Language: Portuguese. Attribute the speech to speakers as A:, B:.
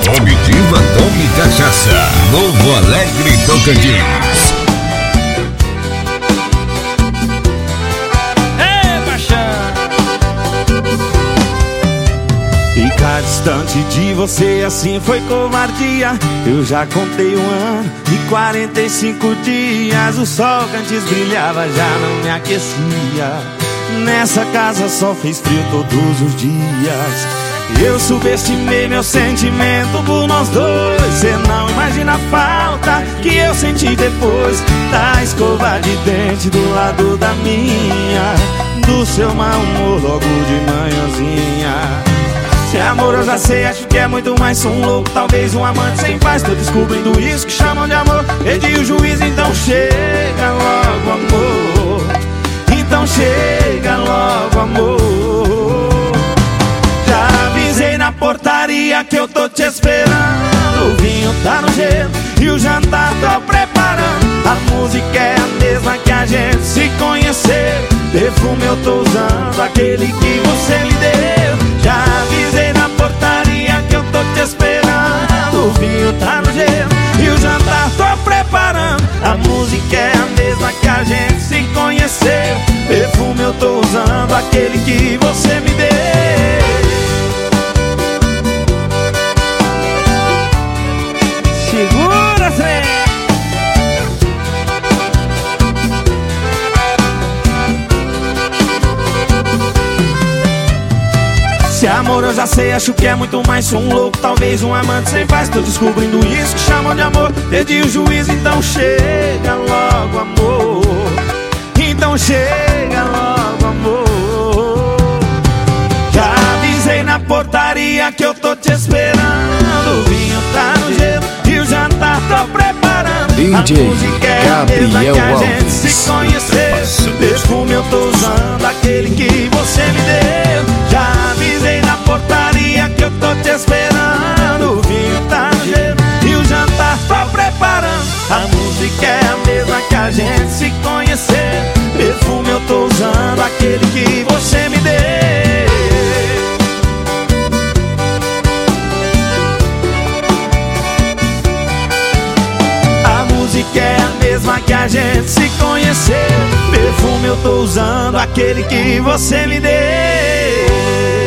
A: Comitiva Tome Cachaça, Novo Alegre, Tocantins.
B: Ficar distante de você assim foi covardia. Eu já contei 1 ano e 45 dias. O sol que antes brilhava já não me aquecia. Nessa casa só fez frio todos os dias. Eu subestimei meu sentimento por nós dois. Cê não imagina a falta que eu senti depois da escova de dente do lado da minha, do seu mau humor logo de manhãzinha. Se é amor eu já sei, acho que é muito mais. Sou um louco, talvez um amante sem paz. Tô descobrindo isso que chamam de amor. Perdi o juízo, então chega logo, amor. Então chega logo, amor. Já avisei na portaria que eu tô te esperando. O vinho tá no gelo e o jantar tô preparando. A música é a mesma que a gente se conheceu. Perfume eu tô usando, aquele que você me deu. Já avisei na portaria que eu tô te esperando. O vinho tá no gelo e o jantar tô preparando. A música é a mesma que a gente se conheceu. Perfume eu tô usando, aquele que você me deu.
C: Segura, Zé!
B: Se é amor eu já sei, acho que é muito mais. Sou um louco, talvez um amante sem paz. Tô descobrindo isso que chamam de amor. Perdi o juízo, então chega logo, amor. Então chega logo, amor. Já avisei na portaria que eu tô te esperando. O vinho tá no gelo e o jantar tô preparando.
A: DJ
B: a música é a mesma que a gente se conheceu. Perfume eu tô usando, aquele que você me deu. Já avisei na portaria que eu tô te esperando. O vinho tá no gelo e o jantar tô preparando. A música é a mesma que a gente se conheceu. Perfume eu tô usando, aquele que você me deu. A música é a mesma que a gente se conheceu. Perfume eu tô usando, aquele que você me deu.